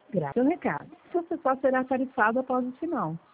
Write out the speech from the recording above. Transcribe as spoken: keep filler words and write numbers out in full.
Grave o recado. Seu acessório será tarifado após o sinal.